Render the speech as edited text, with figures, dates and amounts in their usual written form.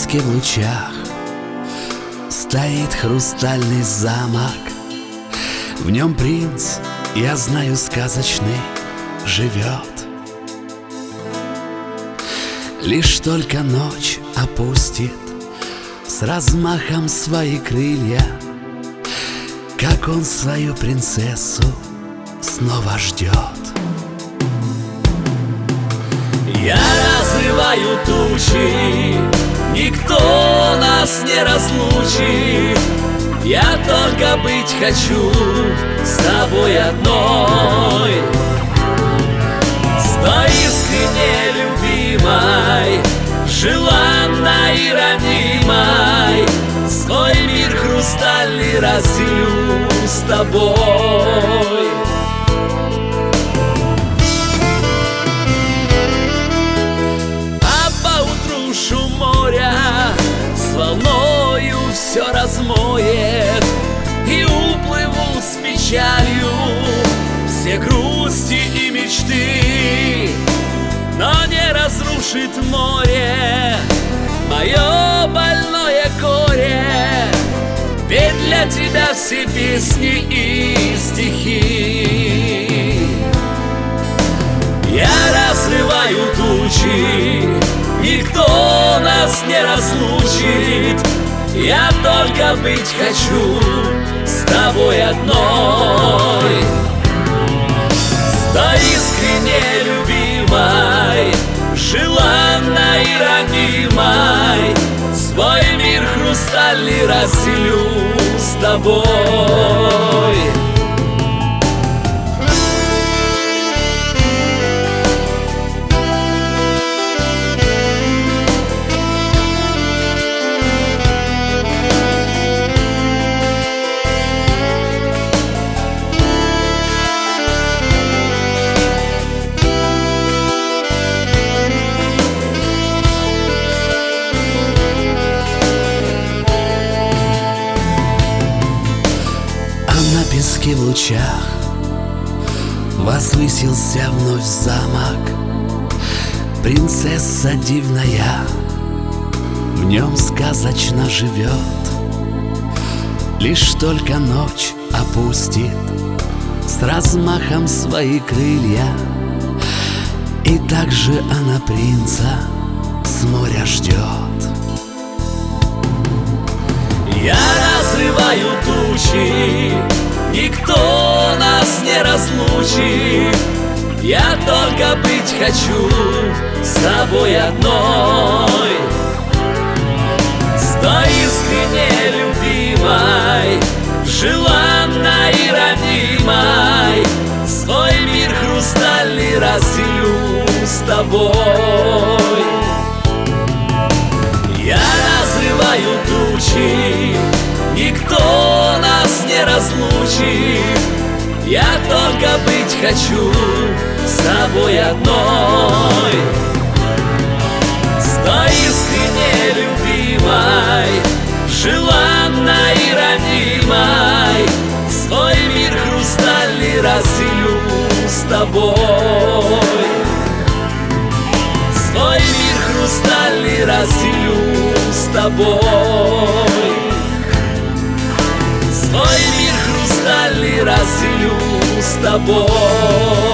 песке в лучах стоит хрустальный замок. В нем принц, я знаю, сказочный, живет. Лишь только ночь опустит с размахом свои крылья, как он свою принцессу снова ждет. Я разрываю тучи, никто нас не разлучит. Я только быть хочу с тобой одной, с той искренне любимой, желанной и ранимой. Свой мир хрустальный разделю с тобой. Шум моря с волною все размоет, и уплыву с печалью все грусти и мечты. Но не разрушит море мое больное горе, ведь для тебя все песни и стихи. Я разрываю тучи, никто нас не разлучит. Я только быть хочу с тобой одной, с той искренне любимой, желанной и ранимой. Свой мир хрустальный разделю с тобой. На песке в лучах возвысился вновь замок. Принцесса дивная в нем сказочно живет. Лишь только ночь опустит с размахом свои крылья, и также она принца с моря ждет. Я разрываю тучи, никто нас не разлучит. Я только быть хочу с тобой одной, с той искренне любимой, желанной и ранимой. Свой мир хрустальный разделю с тобой. Я разрываю тучи, никто нас не разлучит. Я только быть хочу с тобой одной, с той искренне любимой, желанной и ранимой. Свой мир хрустальный разделю с тобой. Свой мир хрустальный разделю с тобой. Свой мир хрустальный разделю с тобой.